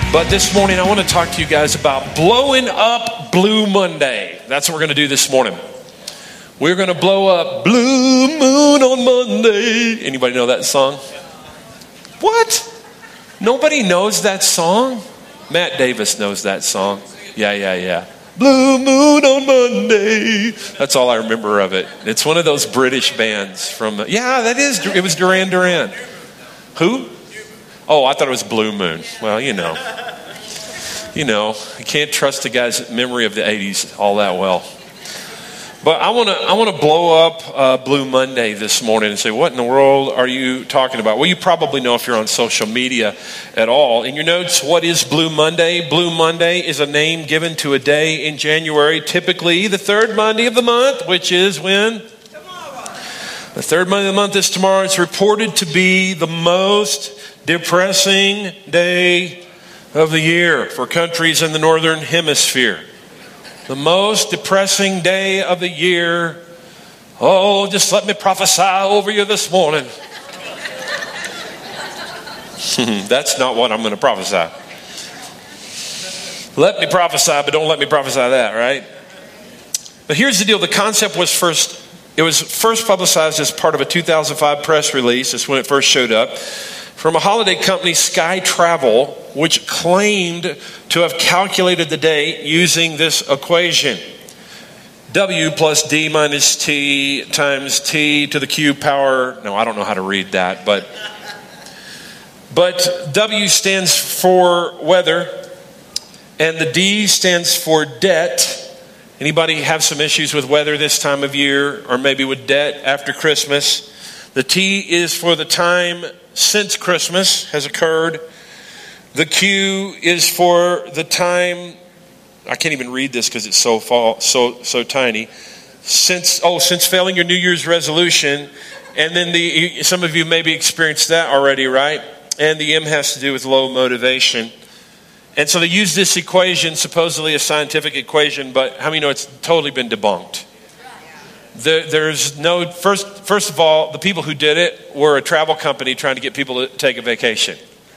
But this morning, I want to talk to you guys about blowing up Blue Monday. That's what we're going to do this morning. We're going to blow up Blue Moon on Monday. Anybody know that song? What? Nobody knows that song? Matt Davis knows that song. Yeah. Blue Moon on Monday. That's all I remember of it. It's one of those British bands from... it was Duran Duran. Who? Oh, I thought it was Blue Moon. Well, you know, I can't trust a guy's memory of the 80s all that well. But I want to blow up Blue Monday this morning and say, what in the world are you talking about? Well, you probably know if you're on social media at all. In your notes, what is Blue Monday? Blue Monday is a name given to a day in January, typically the third Monday of the month, which is when? Tomorrow. The third Monday of the month is tomorrow. It's reported to be the most depressing day of the year for countries in the northern hemisphere. The most depressing day of the year. Oh, just let me prophesy over you this morning. That's not what I'm going to prophesy. Let me prophesy, but don't let me prophesy that, right? But here's the deal. The concept was first publicized as part of a 2005 press release. That's when it first showed up. From a holiday company, Sky Travel, which claimed to have calculated the day using this equation. W plus D minus T times T to the Q power. No, I don't know how to read that, but W stands for weather, and the D stands for debt. Anybody have some issues with weather this time of year, or maybe with debt after Christmas? The T is for the time since Christmas has occurred. The Q is for the time, I can't even read this because it's so tiny. Since failing your New Year's resolution. And then some of you maybe experienced that already, right? And the M has to do with low motivation. And so they use this equation, supposedly a scientific equation, but how many know it's totally been debunked? There's no, first of all, the people who did it were a travel company trying to get people to take a vacation.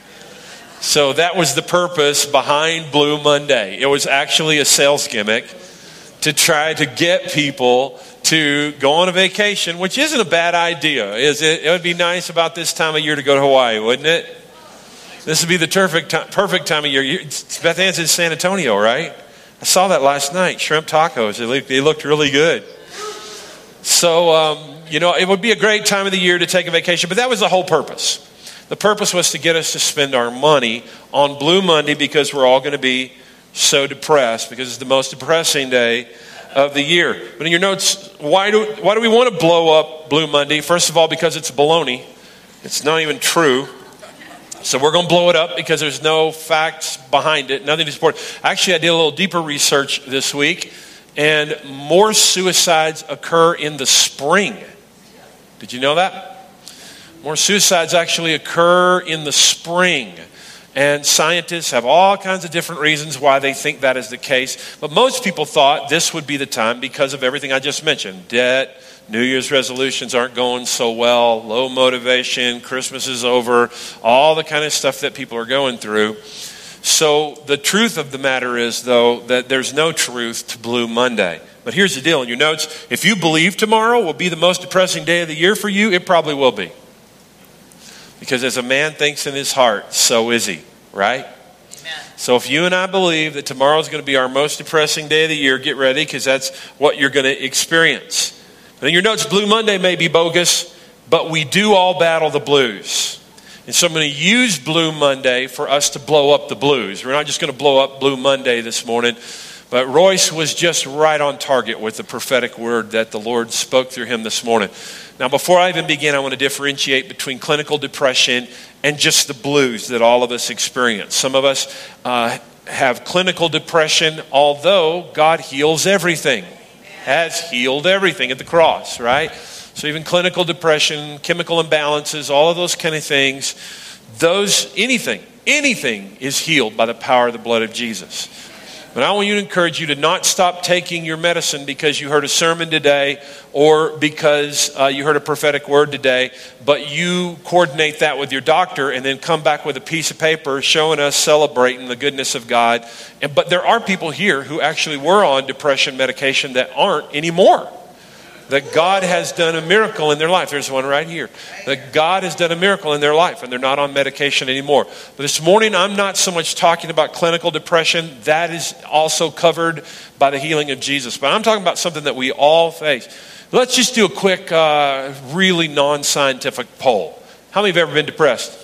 So that was the purpose behind Blue Monday. It was actually a sales gimmick to try to get people to go on a vacation, which isn't a bad idea, is it? It would be nice about this time of year to go to Hawaii, wouldn't it? This would be the perfect time of year. Beth Ann's in San Antonio, right? I saw that last night. Shrimp tacos. They looked really good. So, it would be a great time of the year to take a vacation, but that was the whole purpose. The purpose was to get us to spend our money on Blue Monday because we're all going to be so depressed because it's the most depressing day of the year. But in your notes, why do we want to blow up Blue Monday? First of all, because it's baloney. It's not even true. So we're going to blow it up because there's no facts behind it, nothing to support. Actually, I did a little deeper research this week. And more suicides occur in the spring. Did you know that? More suicides actually occur in the spring. And scientists have all kinds of different reasons why they think that is the case. But most people thought this would be the time because of everything I just mentioned. Debt, New Year's resolutions aren't going so well, low motivation, Christmas is over, all the kind of stuff that people are going through. So the truth of the matter is, though, that there's no truth to Blue Monday. But here's the deal in your notes. If you believe tomorrow will be the most depressing day of the year for you, it probably will be. Because as a man thinks in his heart, so is he, right? Amen. So if you and I believe that tomorrow is going to be our most depressing day of the year, get ready because that's what you're going to experience. But in your notes, Blue Monday may be bogus, but we do all battle the blues. And so I'm going to use Blue Monday for us to blow up the blues. We're not just going to blow up Blue Monday this morning, but Royce was just right on target with the prophetic word that the Lord spoke through him this morning. Now, before I even begin, I want to differentiate between clinical depression and just the blues that all of us experience. Some of us have clinical depression, although God heals everything, has healed everything at the cross, right? So even clinical depression, chemical imbalances, all of those kind of things, anything is healed by the power of the blood of Jesus. But I want to encourage you to not stop taking your medicine because you heard a sermon today or because you heard a prophetic word today, but you coordinate that with your doctor and then come back with a piece of paper showing us celebrating the goodness of God. But there are people here who actually were on depression medication that aren't anymore. That God has done a miracle in their life. There's one right here. That God has done a miracle in their life and they're not on medication anymore. But this morning, I'm not so much talking about clinical depression. That is also covered by the healing of Jesus. But I'm talking about something that we all face. Let's just do a quick, really non-scientific poll. How many have ever been depressed?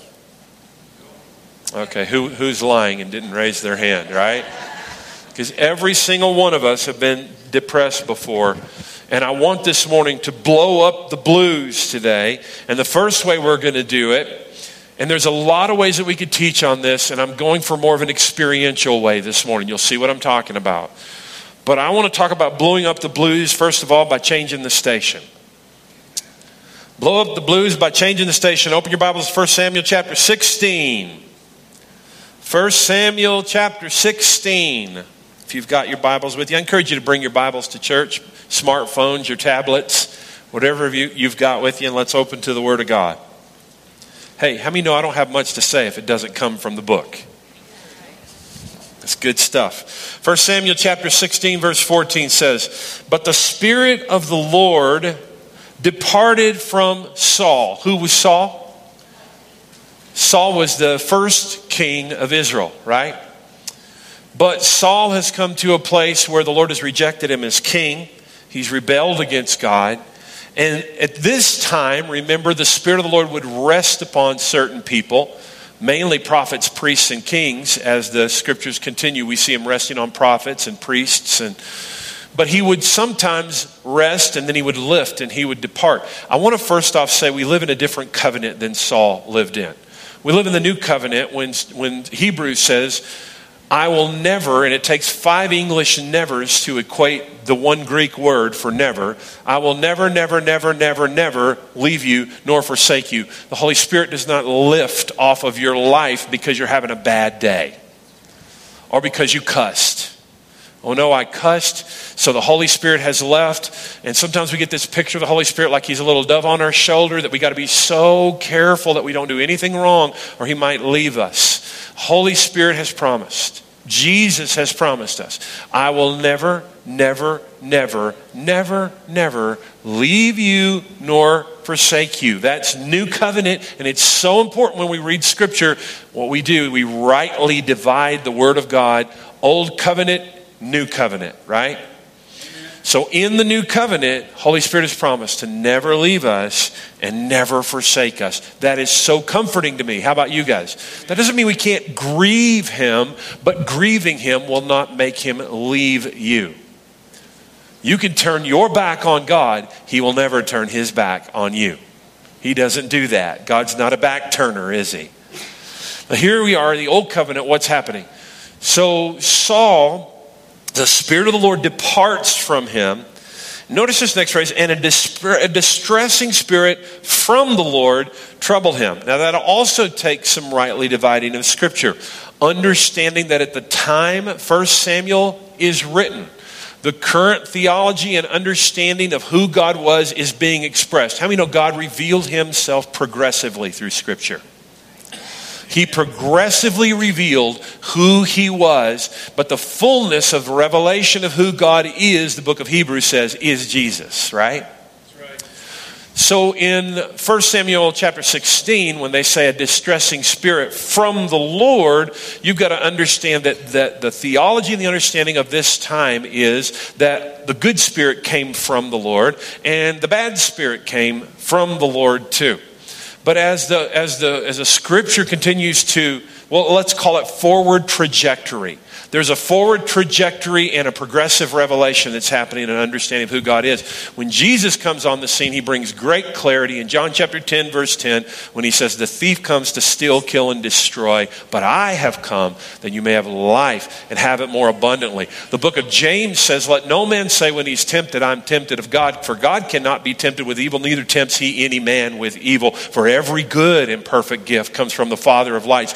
Okay, who's lying and didn't raise their hand, right? Because every single one of us have been depressed before. And I want this morning to blow up the blues today. And the first way we're going to do it, and there's a lot of ways that we could teach on this, and I'm going for more of an experiential way this morning. You'll see what I'm talking about. But I want to talk about blowing up the blues, first of all, by changing the station. Blow up the blues by changing the station. Open your Bibles to 1 Samuel chapter 16. 1 Samuel chapter 16. If you've got your Bibles with you, I encourage you to bring your Bibles to church, smartphones, your tablets, whatever you've got with you, and let's open to the Word of God. Hey, how many know I don't have much to say if it doesn't come from the book? That's good stuff. 1 Samuel chapter 16, verse 14 says, "But the Spirit of the Lord departed from Saul." Who was Saul? Saul was the first king of Israel, right? But Saul has come to a place where the Lord has rejected him as king. He's rebelled against God. And at this time, remember, the Spirit of the Lord would rest upon certain people, mainly prophets, priests, and kings. As the scriptures continue, we see him resting on prophets and priests. But he would sometimes rest and then he would lift and he would depart. I want to first off say we live in a different covenant than Saul lived in. We live in the new covenant when Hebrews says, "I will never," and it takes 5 English nevers to equate the one Greek word for never. "I will never, never, never, never, never leave you nor forsake you." The Holy Spirit does not lift off of your life because you're having a bad day or because you cussed. "Oh no, I cussed, so the Holy Spirit has left." And sometimes we get this picture of the Holy Spirit like he's a little dove on our shoulder, that we got to be so careful that we don't do anything wrong or he might leave us. Holy Spirit has promised. Jesus has promised us, "I will never, never, never, never, never leave you nor forsake you." That's new covenant, and it's so important when we read scripture. What we do, we rightly divide the word of God. Old covenant, new covenant, right? So in the new covenant, Holy Spirit has promised to never leave us and never forsake us. That is so comforting to me. How about you guys? That doesn't mean we can't grieve him, but grieving him will not make him leave you. You can turn your back on God. He will never turn his back on you. He doesn't do that. God's not a back turner, is he? Now here we are in the old covenant. What's happening? So Saul, the Spirit of the Lord departs from him. Notice this next phrase, "and a distressing spirit from the Lord troubled him." Now that also takes some rightly dividing of Scripture. Understanding that at the time 1 Samuel is written, the current theology and understanding of who God was is being expressed. How many know God revealed himself progressively through Scripture? He progressively revealed who he was, but the fullness of revelation of who God is, the book of Hebrews says, is Jesus, right? That's right. So in 1 Samuel chapter 16, when they say a distressing spirit from the Lord, you've got to understand that the theology and the understanding of this time is that the good spirit came from the Lord and the bad spirit came from the Lord too. But as the scripture continues to, well, let's call it forward trajectory. There's a forward trajectory and a progressive revelation that's happening and an understanding of who God is. When Jesus comes on the scene, he brings great clarity. In John chapter 10, verse 10, when he says, "The thief comes to steal, kill, and destroy, but I have come that you may have life and have it more abundantly." The book of James says, "Let no man say when he's tempted, I'm tempted of God. For God cannot be tempted with evil, neither tempts he any man with evil. For every good and perfect gift comes from the Father of lights, from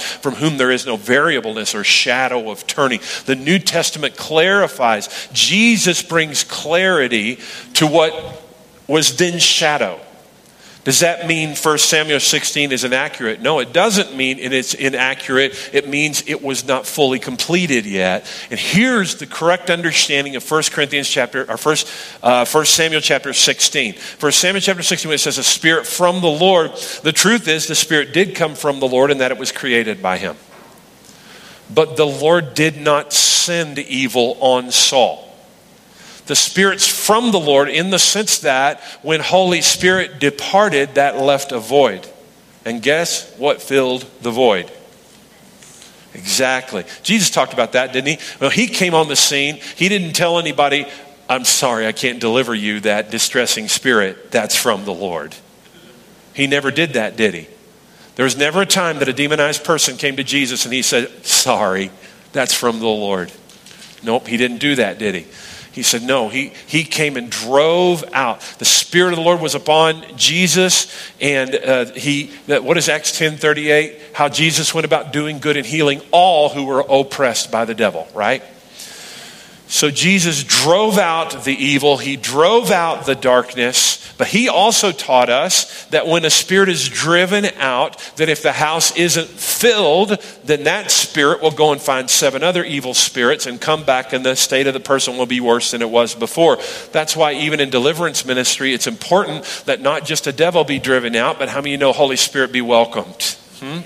whom there is no variableness or shadow of turning. The New Testament clarifies. Jesus brings clarity to what was then shadow. Does that mean 1 Samuel 16 is inaccurate? No, it doesn't mean it's inaccurate. It means it was not fully completed yet. And here's the correct understanding of 1 Samuel chapter 16. 1 Samuel chapter 16, when it says a spirit from the Lord, the truth is the spirit did come from the Lord and that it was created by him. But the Lord did not send evil on Saul. The Spirit's from the Lord in the sense that when Holy Spirit departed, that left a void. And guess what filled the void? Exactly. Jesus talked about that, didn't he? Well, he came on the scene. He didn't tell anybody, I'm sorry, I can't deliver you that distressing spirit. That's from the Lord. He never did that, did he? There was never a time that a demonized person came to Jesus and he said, sorry, that's from the Lord. Nope, he didn't do that, did he? He said, no, he came and drove out. The Spirit of the Lord was upon Jesus. And what is Acts 10:38? How Jesus went about doing good and healing all who were oppressed by the devil, right? So Jesus drove out the evil. He drove out the darkness. But he also taught us that when a spirit is driven out, that if the house isn't filled, then that spirit will go and find 7 other evil spirits and come back, and the state of the person will be worse than it was before. That's why even in deliverance ministry, it's important that not just a devil be driven out, but how many of you know Holy Spirit be welcomed?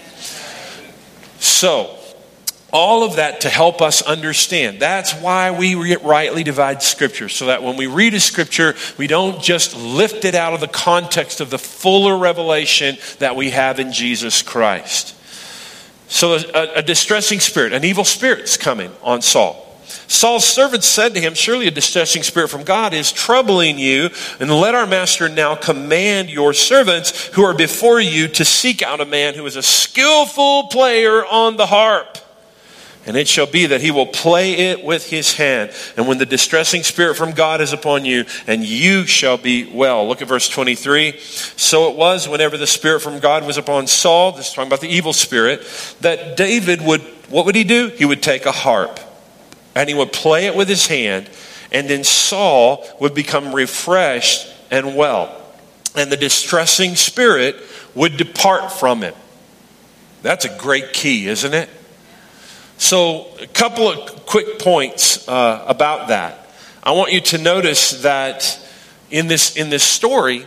So, all of that to help us understand. That's why we rightly divide Scripture, so that when we read a Scripture, we don't just lift it out of the context of the fuller revelation that we have in Jesus Christ. So a distressing spirit, an evil spirit's coming on Saul. Saul's servants said to him, surely a distressing spirit from God is troubling you, and let our master now command your servants who are before you to seek out a man who is a skillful player on the harp. And it shall be that he will play it with his hand. And when the distressing spirit from God is upon you, and you shall be well. Look at verse 23. So it was whenever the spirit from God was upon Saul, this is talking about the evil spirit, that David what would he do? He would take a harp and he would play it with his hand. And then Saul would become refreshed and well. And the distressing spirit would depart from him. That's a great key, isn't it? So a couple of quick points about that. I want you to notice that in this story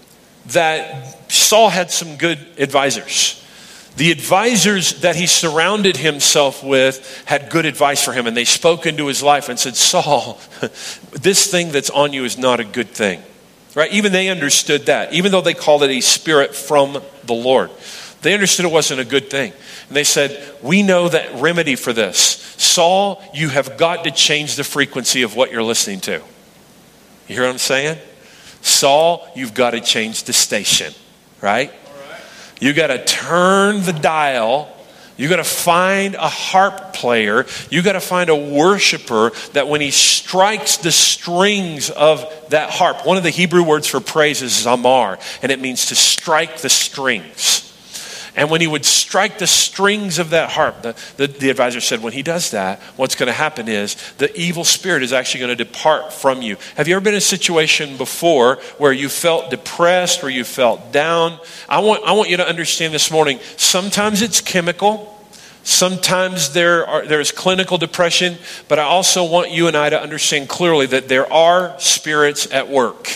that Saul had some good advisors. The advisors that he surrounded himself with had good advice for him, and they spoke into his life and said, Saul, this thing that's on you is not a good thing. Right? Even they understood that, even though they called it a spirit from the Lord. They understood it wasn't a good thing. And they said, we know that remedy for this. Saul, you have got to change the frequency of what you're listening to. You hear what I'm saying? Saul, you've got to change the station, right? You got to turn the dial. You got to find a harp player. You got to find a worshiper that when he strikes the strings of that harp, one of the Hebrew words for praise is zamar, and it means to strike the strings. And when he would strike the strings of that harp, the advisor said, when he does that, what's going to happen is the evil spirit is actually going to depart from you. Have you ever been in a situation before where you felt depressed, where you felt down? I want you to understand this morning, sometimes it's chemical. Sometimes there's clinical depression. But I also want you and I to understand clearly that there are spirits at work.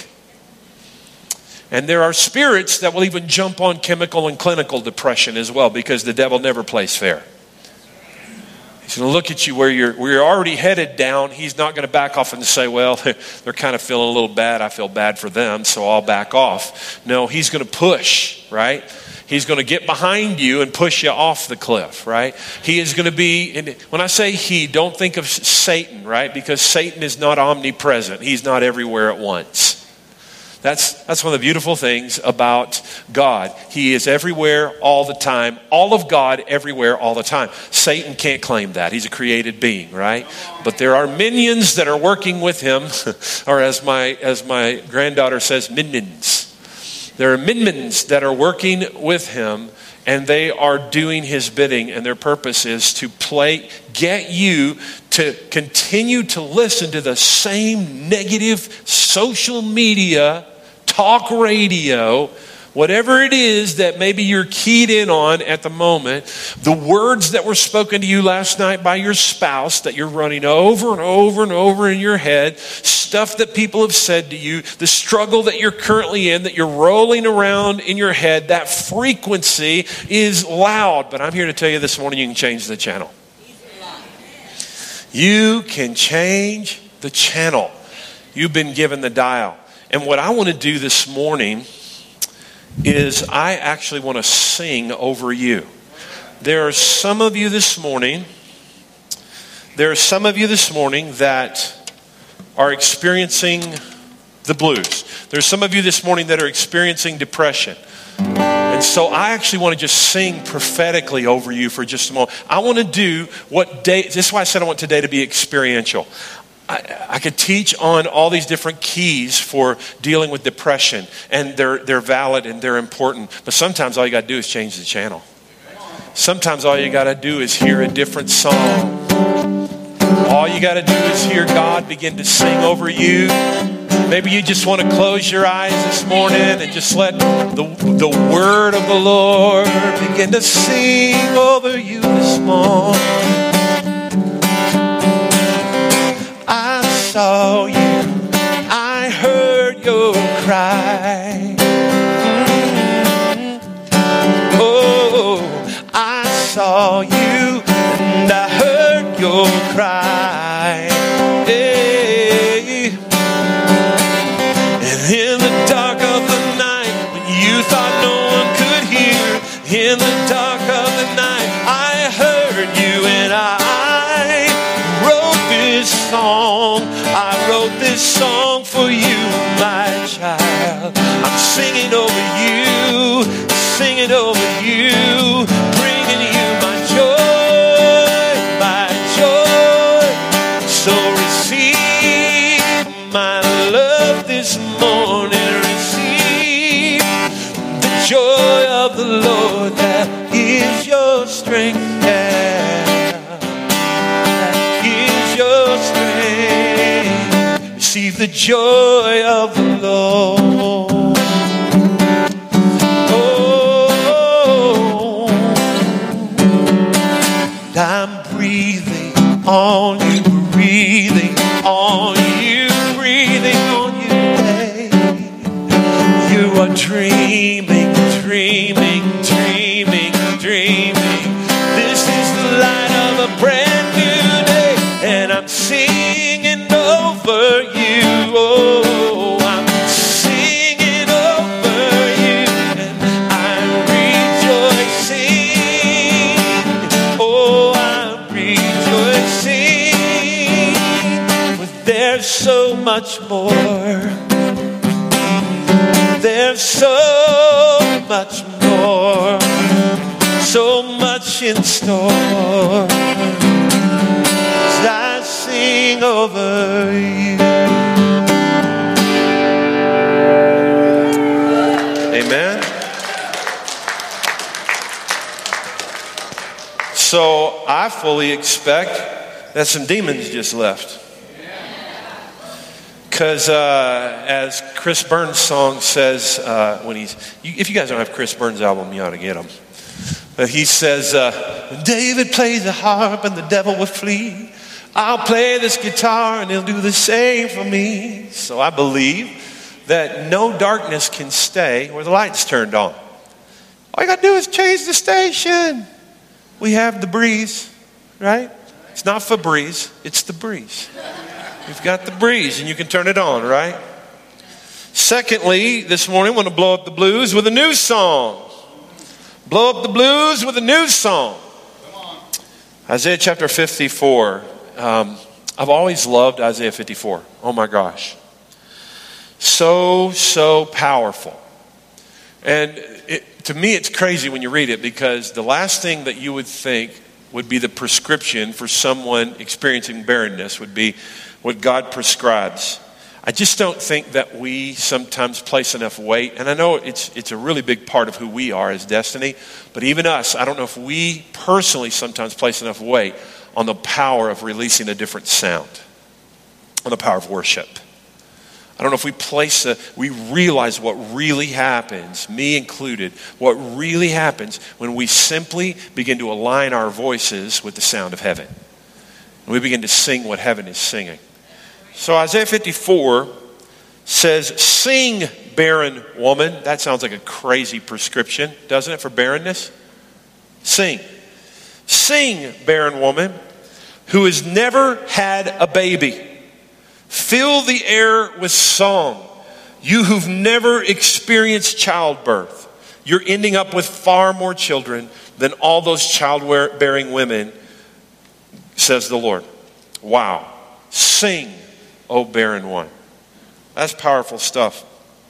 And there are spirits that will even jump on chemical and clinical depression as well, because the devil never plays fair. He's going to look at you where you're already headed down. He's not going to back off and say, well, they're kind of feeling a little bad. I feel bad for them, so I'll back off. No, he's going to push, right? He's going to get behind you and push you off the cliff, right? He is going to be, when I say he, don't think of Satan, right? Because Satan is not omnipresent. He's not everywhere at once. That's one of the beautiful things about God. He is everywhere all the time. All of God everywhere all the time. Satan can't claim that. He's a created being, right? But there are minions that are working with him, or as my granddaughter says, minions. There are minions that are working with him, and they are doing his bidding, and their purpose is to get you to continue to listen to the same negative social media, talk radio, whatever it is that maybe you're keyed in on at the moment, the words that were spoken to you last night by your spouse that you're running over and over and over in your head, stuff that people have said to you, the struggle that you're currently in, that you're rolling around in your head, that frequency is loud. But I'm here to tell you this morning, you can change the channel. You can change the channel. You've been given the dial. And what I want to do this morning is I actually want to sing over you. There are some of you this morning that are experiencing the blues. There's some of you this morning that are experiencing depression. And so I actually want to just sing prophetically over you for just a moment. I want to do this is why I said I want today to be experiential. I could teach on all these different keys for dealing with depression, and they're valid and they're important. But sometimes all you got to do is change the channel. Sometimes all you got to do is hear a different song. All you got to do is hear God begin to sing over you. Maybe you just want to close your eyes this morning and just let the word of the Lord begin to sing over you this morning. I saw you, I heard your cry. Oh, I saw you and I heard your cry. Hey. And in the dark of the night, when you thought no one could hear, in the dark of the night, I heard you and I wrote this song for you, my child. I'm singing over you, bringing you my joy. So receive my love this morning. Receive the joy of the Lord that is your strength. Receive the joy of the Lord. Oh, I'm breathing on you, breathing on you, breathing on you today. You are dreaming, dreaming, dreaming, dreaming. This is the light of a brand new day, and I'm singing over you. Oh, I'm singing over you, and I'm rejoicing. Oh, I'm rejoicing. But there's so much more. There's so much more. So much in store. As I sing over you. Amen. So I fully expect that some demons just left. Because as Chris Burns' song says, if you guys don't have Chris Burns' album, you ought to get them. But he says, when David plays the harp and the devil will flee, I'll play this guitar and he'll do the same for me. So I believe that no darkness can stay where the light's turned on. All you got to do is change the station. We have the breeze, right? It's not Febreze, it's the breeze. We've got the breeze and you can turn it on, right? Secondly, this morning I want to blow up the blues with a new song. Blow up the blues with a new song. Isaiah chapter 54. I've always loved Isaiah 54. Oh my gosh. So powerful. And to me it's crazy when you read it, because the last thing that you would think would be the prescription for someone experiencing barrenness would be what God prescribes. I just don't think that we sometimes place enough weight. And I know it's a really big part of who we are as Destiny. But even us, I don't know if we personally sometimes place enough weight on the power of releasing a different sound, on the power of worship. I don't know if we realize what really happens, me included, what really happens when we simply begin to align our voices with the sound of heaven. And we begin to sing what heaven is singing. So Isaiah 54 says, sing, barren woman. That sounds like a crazy prescription, doesn't it, for barrenness? Sing. Sing, barren woman, who has never had a baby. Fill the air with song. You who've never experienced childbirth. You're ending up with far more children than all those childbearing women, says the Lord. Wow. Sing, O barren one. That's powerful stuff.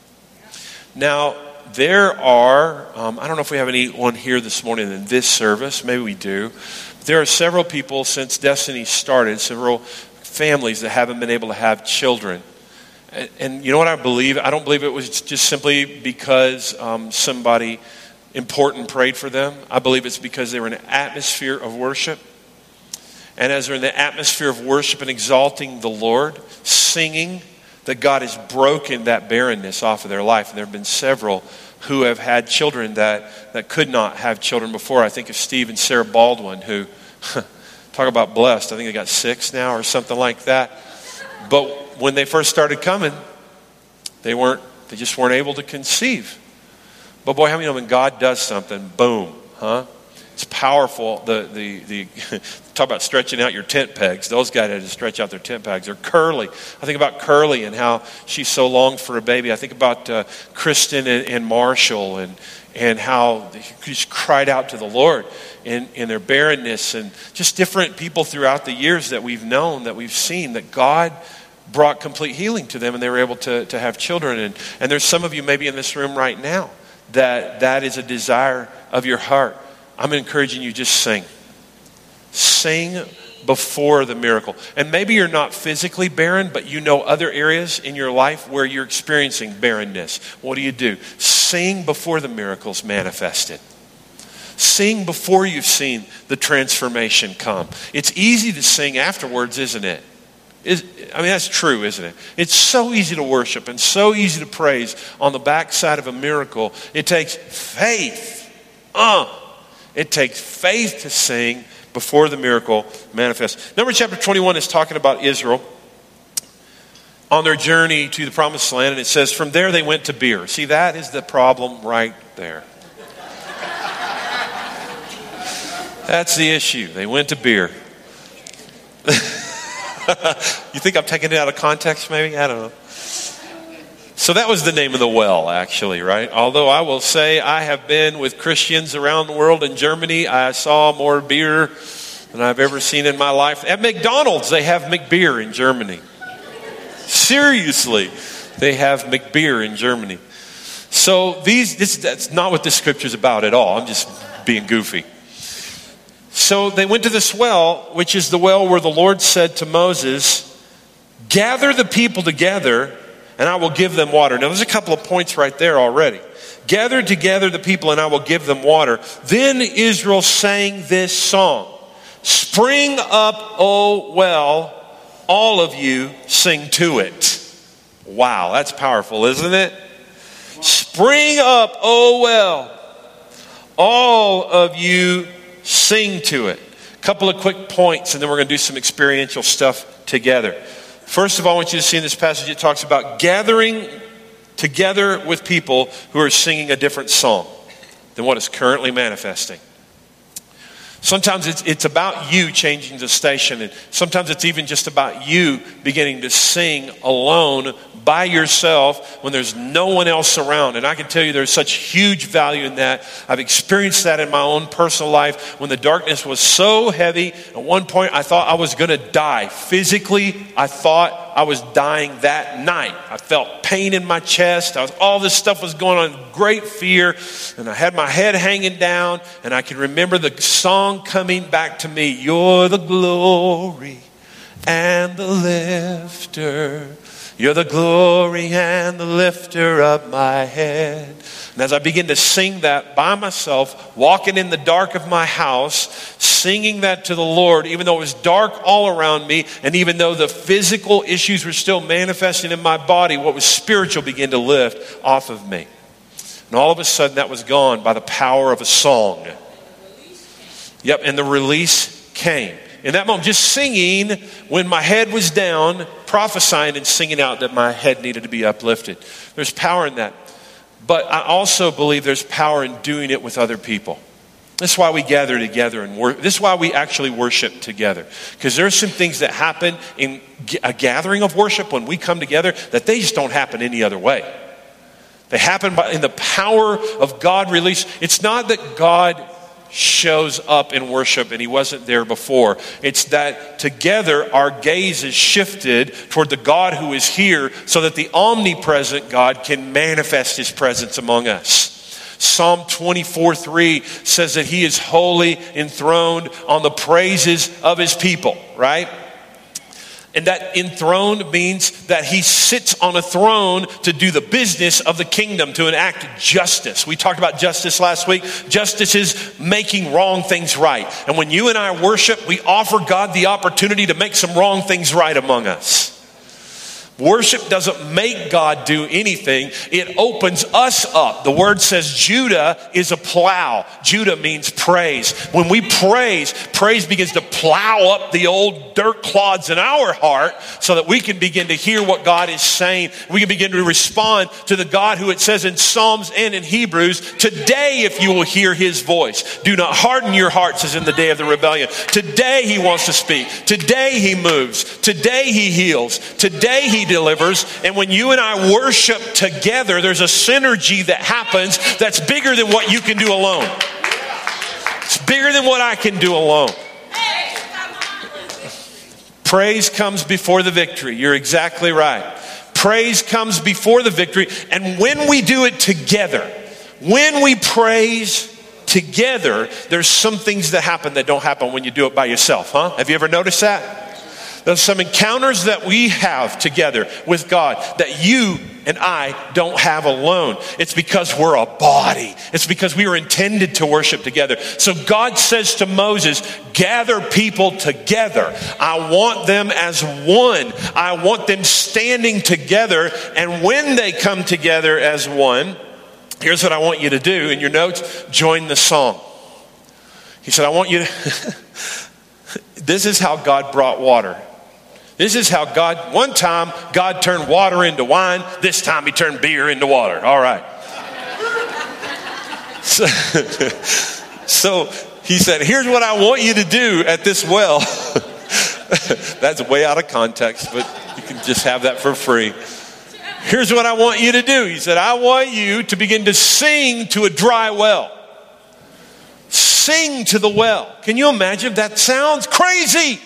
Now, there are, I don't know if we have anyone here this morning in this service. Maybe we do. There are several people since Destiny started, several families that haven't been able to have children. And you know what I believe? I don't believe it was just simply because somebody important prayed for them. I believe it's because they were in an atmosphere of worship. And as they're in the atmosphere of worship and exalting the Lord, singing, that God has broken that barrenness off of their life. And there have been several who have had children that could not have children before. I think of Steve and Sarah Baldwin, who, talk about blessed. I think they got 6 now or something like that. But when they first started coming, they just weren't able to conceive. But boy, how many know when God does something, boom, huh? It's powerful. The talk about stretching out your tent pegs. Those guys had to stretch out their tent pegs. Or Curly. I think about Curly and how she so longed for a baby. I think about Kristen and Marshall and how they just cried out to the Lord in their barrenness, and just different people throughout the years that we've known, that we've seen, that God brought complete healing to them and they were able to have children. And there's some of you maybe in this room right now that is a desire of your heart. I'm encouraging you, just sing. Sing before the miracle. And maybe you're not physically barren, but you know other areas in your life where you're experiencing barrenness. What do? Sing before the miracle's manifested. Sing before you've seen the transformation come. It's easy to sing afterwards, isn't it? That's true, isn't it? It's so easy to worship and so easy to praise on the backside of a miracle. It takes faith. It takes faith to sing before the miracle manifests. Numbers chapter 21 is talking about Israel on their journey to the promised land. And it says, from there they went to Beer. See, that is the problem right there. That's the issue. They went to Beer. You think I'm taking it out of context maybe? I don't know. So that was the name of the well, actually, right? Although I will say I have been with Christians around the world. In Germany, I saw more beer than I've ever seen in my life. At McDonald's, they have McBeer in Germany. Seriously, they have McBeer in Germany. So that's not what this scripture is about at all. I'm just being goofy. So they went to this well, which is the well where the Lord said to Moses, gather the people together and I will give them water. Now there's a couple of points right there already. Gather together the people and I will give them water. Then Israel sang this song. Spring up, O well, all of you sing to it. Wow, that's powerful, isn't it? Spring up, O well, all of you sing to it. A couple of quick points and then we're going to do some experiential stuff together. First of all, I want you to see in this passage, it talks about gathering together with people who are singing a different song than what is currently manifesting. Sometimes it's about you changing the station, and sometimes it's even just about you beginning to sing alone by yourself when there's no one else around. And I can tell you there's such huge value in that. I've experienced that in my own personal life when the darkness was so heavy. At one point I thought I was going to die. Physically, I thought I was dying that night. I felt pain in my chest. All this stuff was going on, great fear. And I had my head hanging down, and I can remember the song coming back to me. You're the glory and the lifter. You're the glory and the lifter of my head. And as I begin to sing that by myself, walking in the dark of my house, singing that to the Lord, even though it was dark all around me, and even though the physical issues were still manifesting in my body, what was spiritual began to lift off of me. And all of a sudden that was gone by the power of a song. Yep, and the release came. In that moment, just singing when my head was down, prophesying and singing out that my head needed to be uplifted. There's power in that. But I also believe there's power in doing it with other people. This is why we gather together and work. This is why we actually worship together. Because there's some things that happen in a gathering of worship when we come together that they just don't happen any other way. They happen in the power of God release. It's not that God shows up in worship and he wasn't there before. It's that together our gaze is shifted toward the God who is here so that the omnipresent God can manifest his presence among us. Psalm 24:3 says that he is holy, enthroned on the praises of his people, right? And that enthroned means that he sits on a throne to do the business of the kingdom, to enact justice. We talked about justice last week. Justice is making wrong things right. And when you and I worship, we offer God the opportunity to make some wrong things right among us. Worship doesn't make God do anything. It opens us up. The word says Judah is a plow. Judah means praise. When we praise begins to plow up the old dirt clods in our heart so that we can begin to hear what God is saying. We can begin to respond to the God who it says in Psalms and in Hebrews, today if you will hear his voice, do not harden your hearts as in the day of the rebellion. Today he wants to speak. Today he moves. Today he heals. Today he delivers. And when you and I worship together, there's a synergy that happens that's bigger than what you can do alone. It's bigger than what I can do alone. Praise comes before the victory. You're exactly right. Praise comes before the victory. And when we do it together, when we praise together, there's some things that happen that don't happen when you do it by yourself, huh? Have you ever noticed that? There's some encounters that we have together with God that you and I don't have alone. It's because we're a body. It's because we were intended to worship together. So God says to Moses, gather people together. I want them as one. I want them standing together. And when they come together as one, here's what I want you to do in your notes. Join the song. He said, I want you to... This is how God brought water. This is how God, one time, God turned water into wine. This time he turned beer into water. All right. So he said, here's what I want you to do at this well. That's way out of context, but you can just have that for free. Here's what I want you to do. He said, I want you to begin to sing to a dry well. Sing to the well. Can you imagine? That sounds crazy.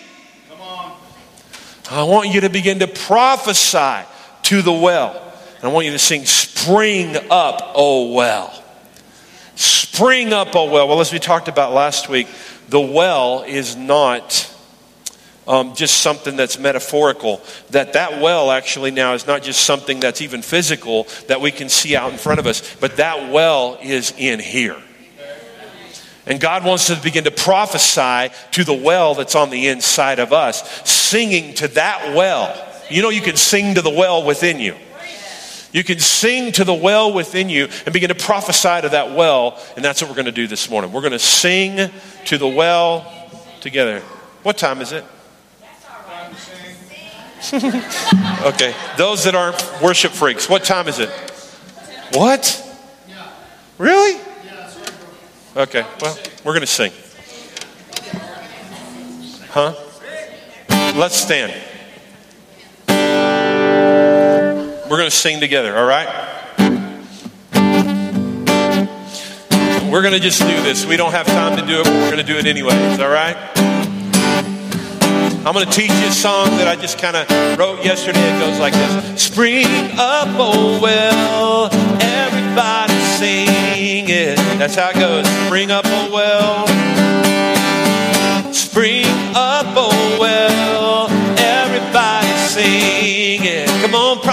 I want you to begin to prophesy to the well. And I want you to sing, spring up, O well. Spring up, O well. Well, as we talked about last week, the well is not just something that's metaphorical. That well actually now is not just something that's even physical that we can see out in front of us. But that well is in here. And God wants us to begin to prophesy to the well that's on the inside of us, singing to that well. You know, you can sing to the well within you. You can sing to the well within you and begin to prophesy to that well. And that's what we're going to do this morning. We're going to sing to the well together. What time is it? Okay. Those that aren't worship freaks, what time is it? What? Really? Okay, well, we're going to sing. Huh? Let's stand. We're going to sing together, all right? We're going to just do this. We don't have time to do it, but we're going to do it anyways, all right? I'm going to teach you a song that I just kind of wrote yesterday. It goes like this. Spring up, oh well, everybody sing it. That's how it goes. Spring up, oh well. Spring up, oh well, everybody sing it. Come on,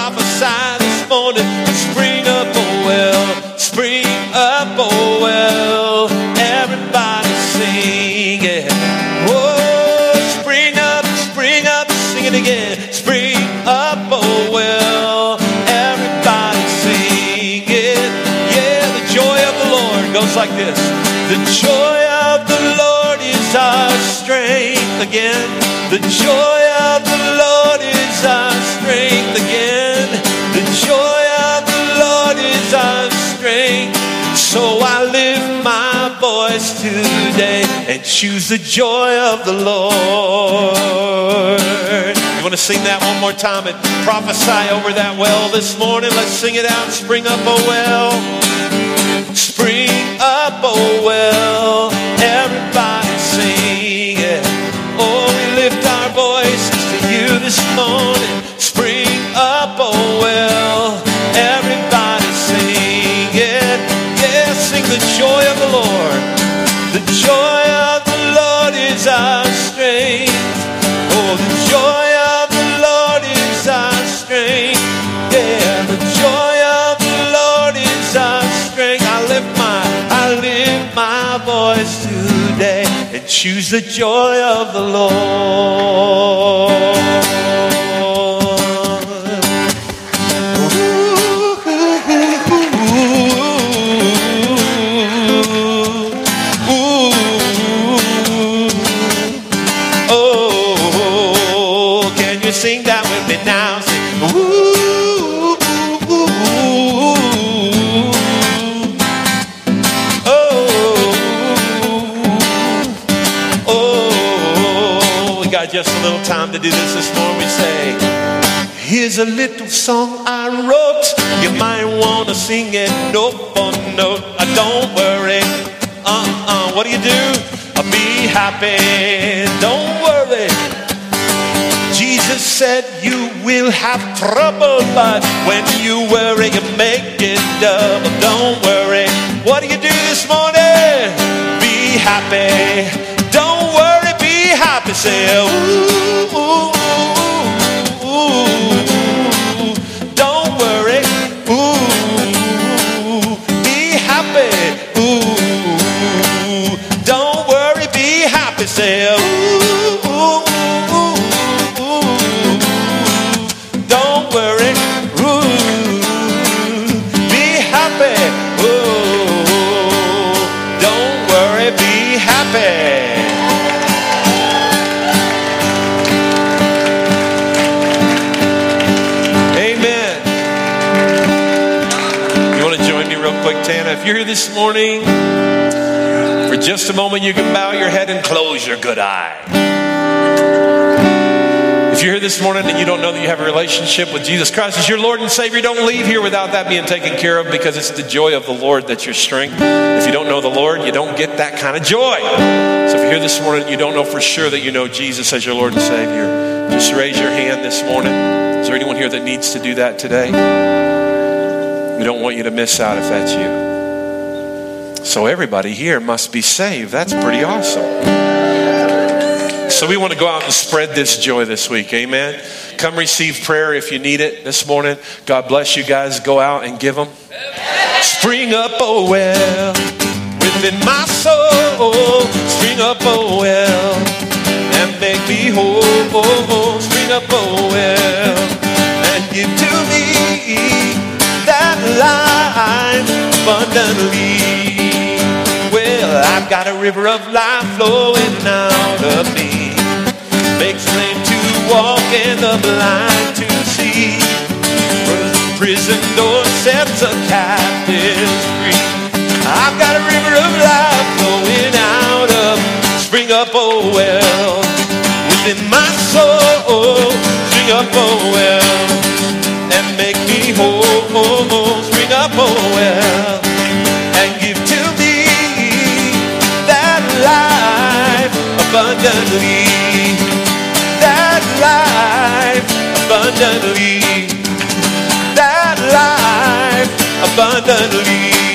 spring up, oh well. Everybody sing it. Oh, spring up, sing it again. Spring up, oh well. Everybody sing it. Yeah, the joy of the Lord goes like this. The joy of the Lord is our strength again. The joy of the Lord is our strength again. The joy of the Lord is our strength. So I lift my voice today and choose the joy of the Lord. You want to sing that one more time and prophesy over that well this morning? Let's sing it out. Spring up, oh well. Spring up, oh well. Everybody sing it. Oh, we lift our voices to you this morning. Spring up, oh well. Everybody sing it. Yeah, sing the joy of the Lord. The joy of the Lord is our strength. Oh, the joy of the Lord is our strength. Yeah, the joy of the Lord is our strength. I lift my voice today and choose the joy of the Lord. Oh, can you sing that with me now? Sing, ooh. Just a little time to do this morning. We say, here's a little song I wrote. You might want to sing it note for note. Don't worry. What do? Be happy. Don't worry. Jesus said you will have trouble, but when you worry, you make it double. Don't worry. What do this morning? Be happy. Don't worry. Happy, say, ooh, ooh, ooh, ooh. Don't worry, ooh, be happy, ooh, don't worry, be happy, say, ooh, ooh, ooh, ooh. Don't worry, ooh, be happy, ooh, don't worry, be happy. Tana, if you're here this morning, for just a moment you can bow your head and close your good eye. If you're here this morning and you don't know that you have a relationship with Jesus Christ as your Lord and Savior, don't leave here without that being taken care of, because it's the joy of the Lord that's your strength. If you don't know the Lord, you don't get that kind of joy. So if you're here this morning and you don't know for sure that you know Jesus as your Lord and Savior, just raise your hand this morning. Is there anyone here that needs to do that today? We don't want you to miss out if that's you. So everybody here must be saved. That's pretty awesome. So we want to go out and spread this joy this week. Amen. Come receive prayer if you need it this morning. God bless you guys. Go out and give them. Spring up, oh well, within my soul. Spring up, oh well, and make me whole. Spring up, oh well, and give to me that life abundantly. Well, I've got a river of life flowing out of me. Makes the lame to walk and the blind to see. Prison door sets a captive free. I've got a river of life flowing out of. Spring up, oh well, within my soul. Spring up, oh well, and make me whole. Spring up, oh well, and give to me that life abundantly. That life abundantly. That life abundantly.